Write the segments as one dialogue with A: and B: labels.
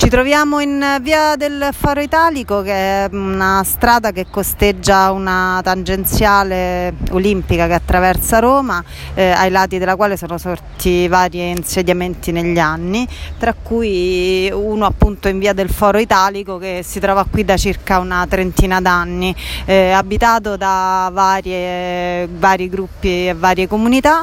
A: troviamo in via del Foro Italico, che è una strada che costeggia una tangenziale olimpica che attraversa Roma, ai lati della quale sono sorti vari insediamenti negli anni, tra cui uno appunto in via del Foro Italico, che si trova qui da circa una trentina d'anni, abitato da vari gruppi e varie comunità,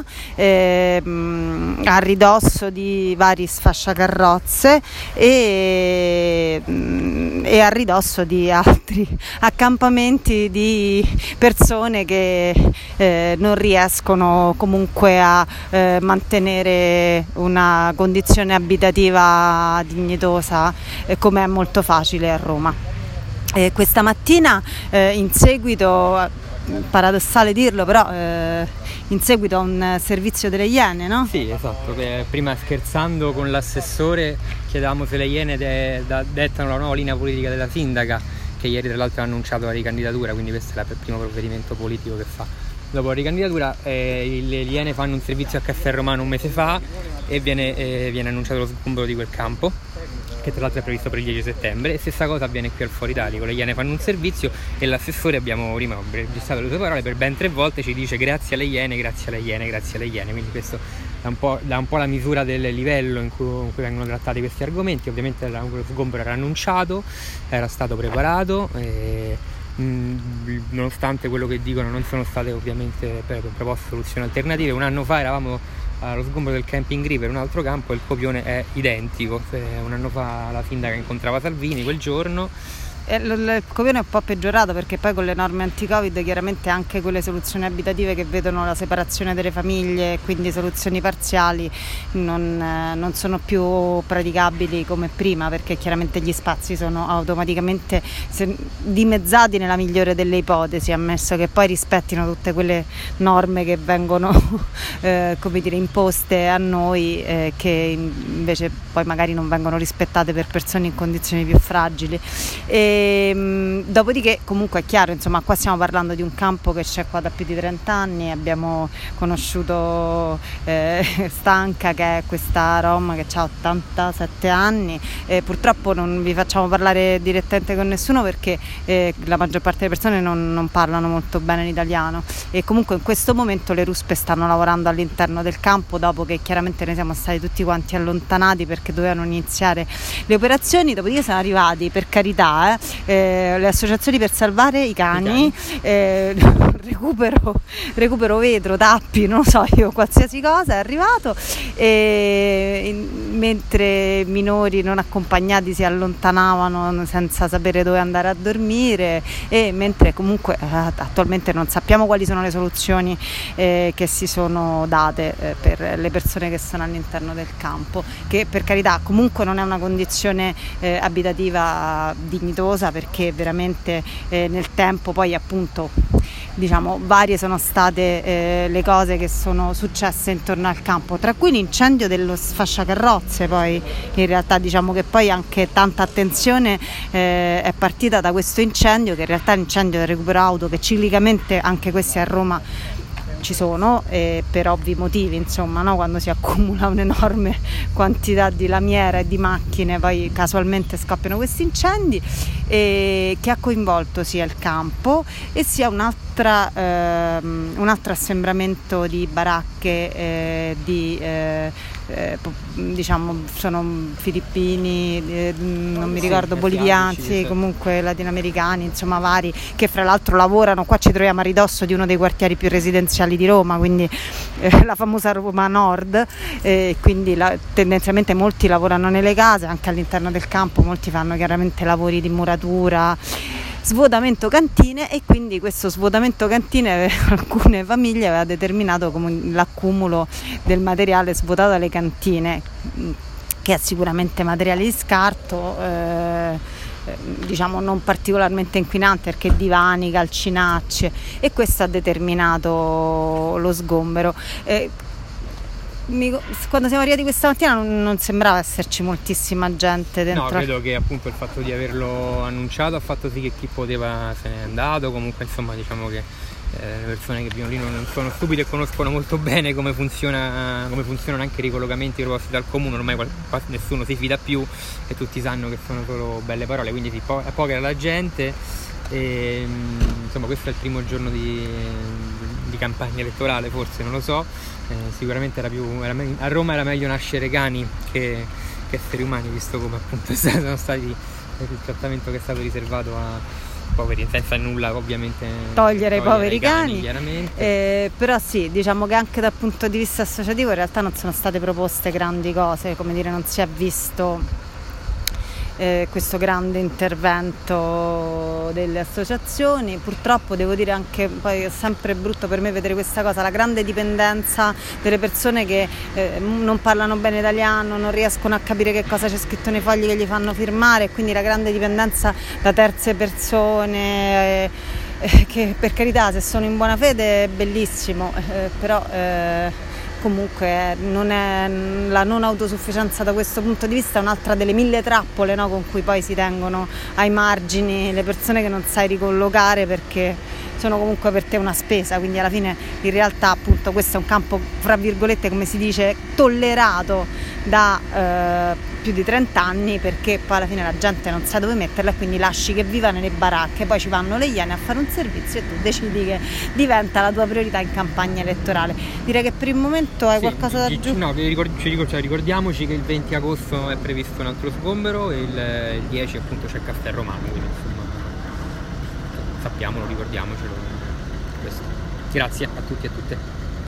A: a ridosso di vari sfasciacarrozze e a ridosso di altri accampamenti di persone che non riescono comunque a mantenere una condizione abitativa dignitosa, come è molto facile a Roma. Questa mattina, in seguito, paradossale dirlo, però in seguito a un servizio delle Iene, no?
B: Sì, esatto. Prima, scherzando con l'assessore, chiedevamo se le Iene dettano la nuova linea politica della sindaca, che ieri tra l'altro ha annunciato la ricandidatura, quindi questo è il primo provvedimento politico che fa. Dopo la ricandidatura le Iene fanno un servizio a Castel Romano un mese fa e viene annunciato lo sgombero di quel campo, che tra l'altro è previsto per il 10 settembre, e stessa cosa avviene qui al Foro Italico. Le Iene fanno un servizio e l'assessore, abbiamo prima registrato le sue parole, per ben 3 volte ci dice grazie alle Iene, grazie alle Iene, grazie alle Iene, quindi questo dà un po' la misura del livello in cui vengono trattati questi argomenti. Ovviamente lo sgombero era annunciato, era stato preparato, nonostante quello che dicono non sono state ovviamente proposte soluzioni alternative. Un anno fa eravamo allo sgombero del Camping River, un altro campo, e il copione è identico. Un anno fa la sindaca incontrava Salvini quel giorno.
A: Il copione è un po' peggiorato, perché poi con le norme anti-Covid chiaramente anche quelle soluzioni abitative che vedono la separazione delle famiglie e quindi soluzioni parziali non sono più praticabili come prima, perché chiaramente gli spazi sono automaticamente dimezzati nella migliore delle ipotesi, ammesso che poi rispettino tutte quelle norme che vengono imposte a noi, che invece poi magari non vengono rispettate per persone in condizioni più fragili. Dopodiché comunque è chiaro, insomma, qua stiamo parlando di un campo che c'è qua da più di 30 anni. Abbiamo conosciuto Stanca, che è questa rom che ha 87 anni. Purtroppo non vi facciamo parlare direttamente con nessuno, perché la maggior parte delle persone non parlano molto bene l'italiano, e comunque in questo momento le ruspe stanno lavorando all'interno del campo, dopo che chiaramente ne siamo stati tutti quanti allontanati perché dovevano iniziare le operazioni. Dopodiché sono arrivati, per carità, le associazioni per salvare i cani. Recupero vetro, tappi, non lo so io, qualsiasi cosa è arrivato, mentre minori non accompagnati si allontanavano senza sapere dove andare a dormire, e mentre comunque attualmente non sappiamo quali sono le soluzioni che si sono date per le persone che sono all'interno del campo, che per carità comunque non è una condizione abitativa dignitosa, perché veramente nel tempo poi appunto varie sono state le cose che sono successe intorno al campo, tra cui l'incendio dello sfasciacarrozze. Poi in realtà che poi anche tanta attenzione è partita da questo incendio, che in realtà è l'incendio del recupero auto, che ciclicamente anche questi a Roma ci sono, per ovvi motivi, insomma, no? Quando si accumula un'enorme quantità di lamiera e di macchine, poi casualmente scoppiano questi incendi, che ha coinvolto sia il campo e sia un altro assembramento di baracche sono filippini, non mi ricordo, boliviani, sì, comunque latinoamericani, insomma vari, che fra l'altro lavorano qua. Ci troviamo a ridosso di uno dei quartieri più residenziali di Roma, quindi la famosa Roma Nord, quindi tendenzialmente molti lavorano nelle case, anche all'interno del campo, molti fanno chiaramente lavori di muratura, svuotamento cantine, e quindi questo svuotamento cantine per alcune famiglie aveva determinato l'accumulo del materiale svuotato dalle cantine, che è sicuramente materiale di scarto, non particolarmente inquinante, perché divani, calcinacce, e questo ha determinato lo sgombero. Quando siamo arrivati questa mattina non sembrava esserci moltissima gente dentro.
B: No, credo che appunto il fatto di averlo annunciato ha fatto sì che chi poteva se n'è andato. Comunque insomma che le persone che vivono lì non sono stupide e conoscono molto bene come funzionano anche i ricollocamenti proposti dal comune. Ormai quasi nessuno si fida più e tutti sanno che sono solo belle parole, quindi sì, è poca la gente e insomma questo è il primo giorno di campagna elettorale, forse, non lo so, sicuramente a Roma era meglio nascere cani che esseri umani, visto come appunto sono stati il trattamento che è stato riservato a poveri, senza nulla ovviamente
A: togliere i poveri cani,
B: chiaramente.
A: Però sì, diciamo che anche dal punto di vista associativo in realtà non sono state proposte grandi cose, come dire, non si è visto questo grande intervento delle associazioni. Purtroppo devo dire anche, poi è sempre brutto per me vedere questa cosa, la grande dipendenza delle persone che non parlano bene italiano, non riescono a capire che cosa c'è scritto nei fogli che gli fanno firmare, e quindi la grande dipendenza da terze persone che per carità, se sono in buona fede è bellissimo, però comunque non è, la non autosufficienza da questo punto di vista è un'altra delle 1000 trappole, no, con cui poi si tengono ai margini le persone che non sai ricollocare perché sono comunque per te una spesa, quindi alla fine in realtà appunto questo è un campo, fra virgolette, come si dice, tollerato da più di 30 anni, perché poi alla fine la gente non sa dove metterla e quindi lasci che viva nelle baracche, poi ci vanno le Iene a fare un servizio e tu decidi che diventa la tua priorità in campagna elettorale. Direi che per il momento hai qualcosa da aggiungere?
B: No, ricordiamoci che il 20 agosto è previsto un altro sgombero e il 10 appunto c'è Castelromano, quindi insomma sappiamolo, ricordiamocelo questo. Grazie a tutti e a tutte.